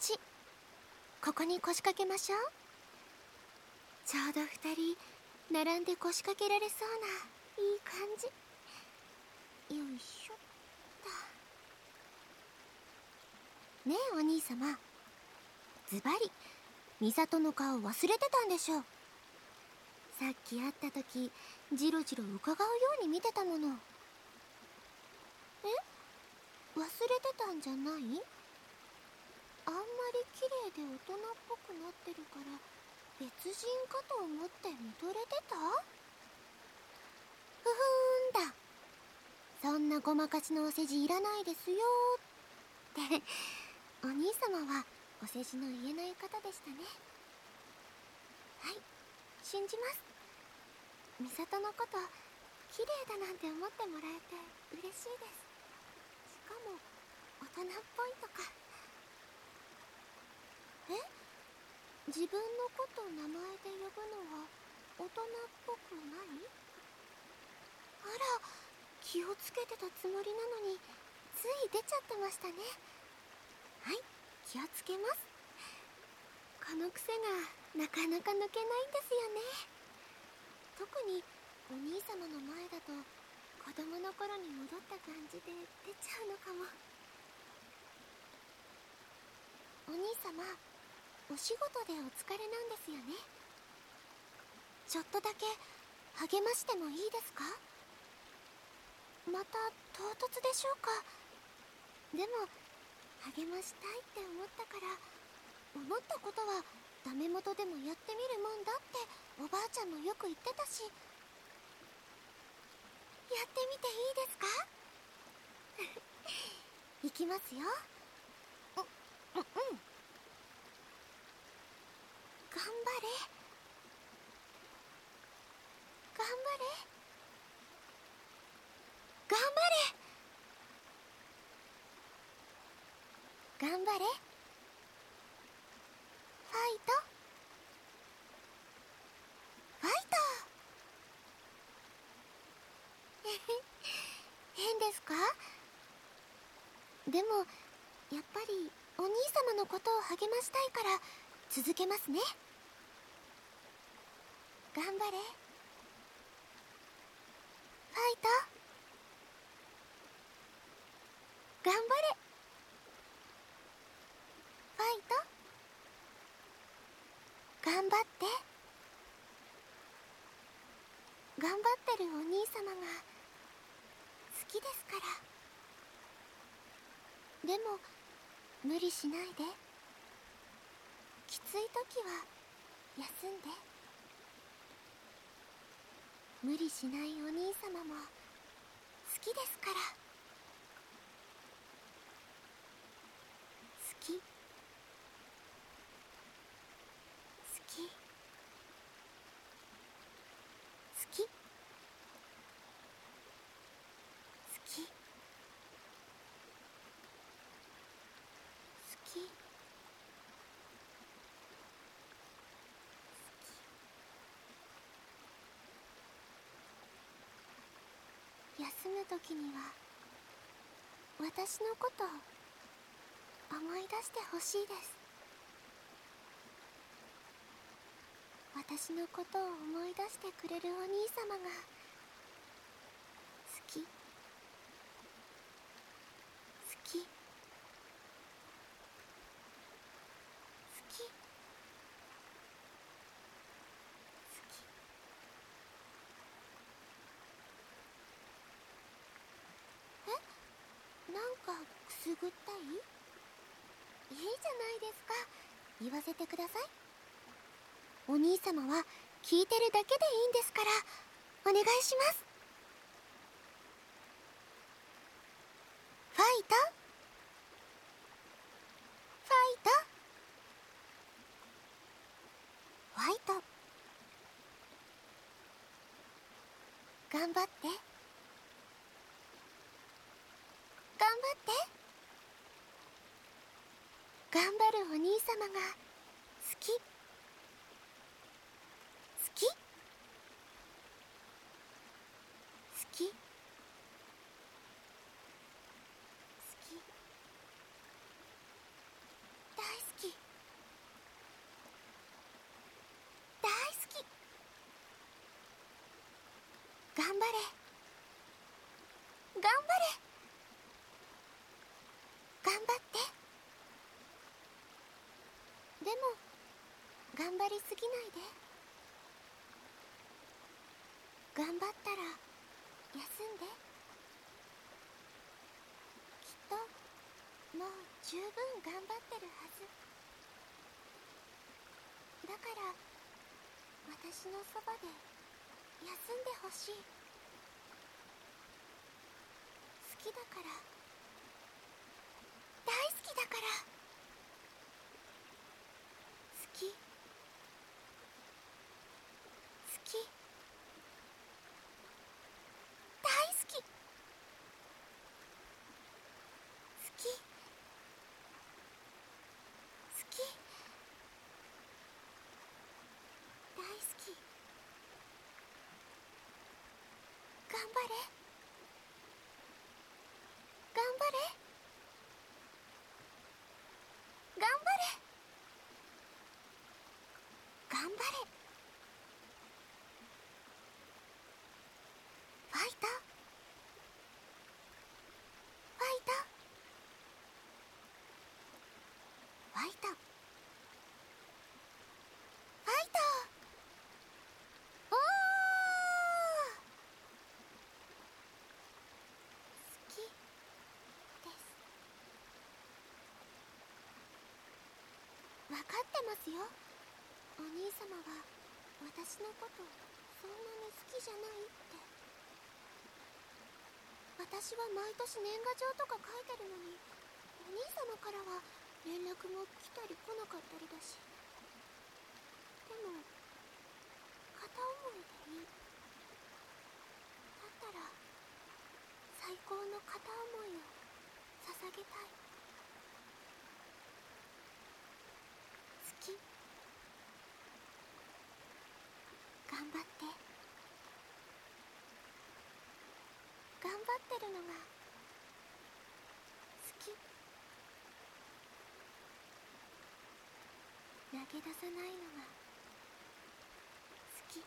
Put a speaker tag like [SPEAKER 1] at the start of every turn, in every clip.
[SPEAKER 1] ち。ここに腰掛けましょう。ちょうど2人並んで腰掛けられそうないい感じ。よいしょっと。ねえお兄様、ズバリ美里の顔忘れてたんでしょう。さっき会った時ジロジロ伺うように見てたもの。忘れてたんじゃない？あんまり綺麗で大人っぽくなってるから別人かと思って見とれてた？ふふーんだ。そんなごまかしのお世辞いらないですよってお兄様はお世辞の言えない方でしたね。はい、信じます。美里のこと綺麗だなんて思ってもらえて嬉しいです。しかも大人っぽいとか。自分のこと名前で呼ぶのは大人っぽくない？あら、気をつけてたつもりなのについ出ちゃってましたね。はい、気をつけます。この癖がなかなか抜けないんですよね。特にお兄様の前だと子供の頃に戻った感じで出ちゃうのかも。お兄様、お仕事でお疲れなんですよね。ちょっとだけ励ましてもいいですか？また唐突でしょうか？でも励ましたいって思ったから、思ったことはダメ元でもやってみるもんだっておばあちゃんもよく言ってたし。やってみていいですか？いきますよ。頑張れ頑張れ頑張れ頑張れ。ファイトファイト変ですか？でもやっぱりお兄様のことを励ましたいから続けますね。頑張れファイト頑張れファイト頑張って。頑張ってるお兄様が好きですから。でも無理しないで。きつい時は休んで。無理しないお兄様も好きですから。好き好き好き好き好き。休む時には私のことを思い出してほしいです。私のことを思い出してくれるお兄様が好き好き好き好き。なんかくすぐったい？いいじゃないですか。言わせてください。お兄様は聞いてるだけでいいんですからお願いします。ファイトファイトファイト。頑張って頑張って。頑張るお兄様が好き好き好き好き大好き。 頑張れ頑張ってでも頑張りすぎないで頑張ったら休んできっともう十分頑張ってるはずだから私のそばで休んでほしい好きだから大好きだから好き好き大好き好き好き大好き頑張れ頑張れ頑張れ頑張れファイトファイトファイトファイトおー好きです分かってますよお兄様は私のことそんなに好きじゃないって私は毎年年賀状とか書いてるのにお兄様からは連絡も来たり来なかったりだしでも片思いでいいだったら最高の片思いを捧げたい好き頑張って頑張ってるのが好き投げ出さないのが好き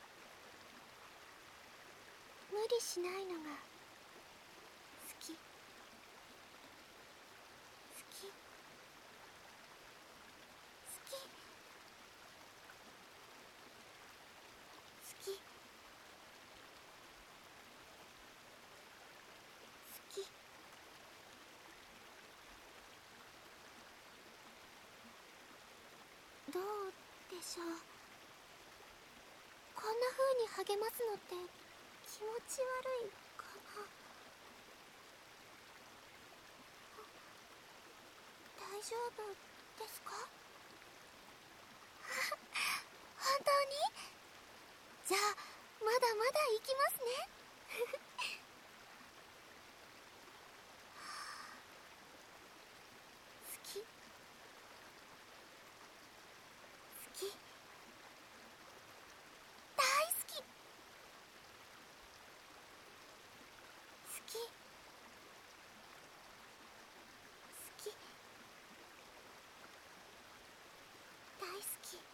[SPEAKER 1] 無理しないのが好き好き好き好き好きどうでしょうこんな風に励ますのって気持ち悪いかな大丈夫ですか本当にじゃあまだまだ行きますね好き好き大好き好き好き大好き好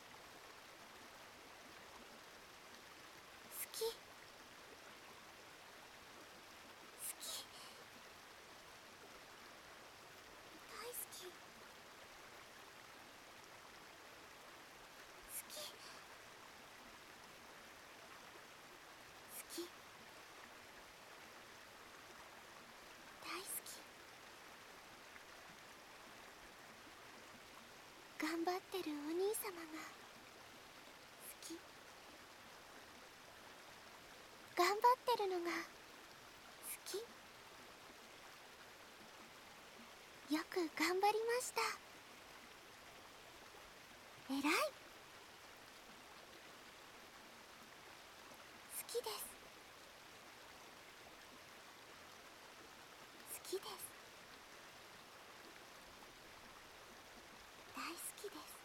[SPEAKER 1] き好き大好き好き好き大好き頑張ってるお兄様が好き頑張ってるのが好きよく頑張りました偉い好きです好きです大好きです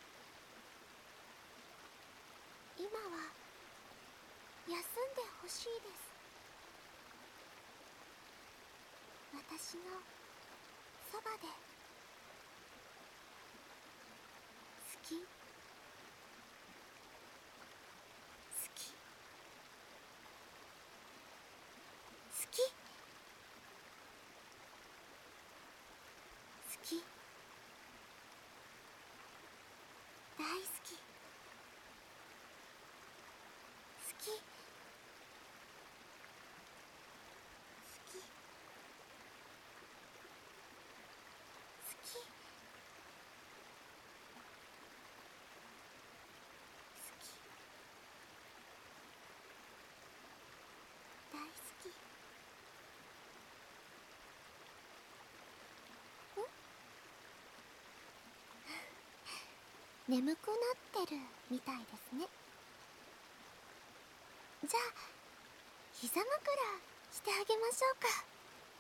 [SPEAKER 1] 今は休んでほしいです私のそばで好き好きき、大好き、好き、好き、好き、大好き。眠くなってるみたいですね。じゃあ膝枕してあげましょうか。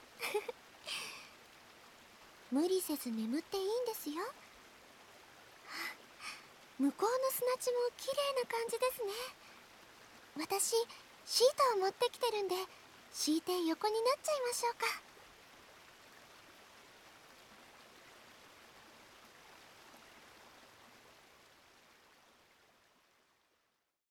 [SPEAKER 1] 無理せず眠っていいんですよ。向こうの砂地も綺麗な感じですね。私シートを持ってきてるんで、敷いて横になっちゃいましょうか。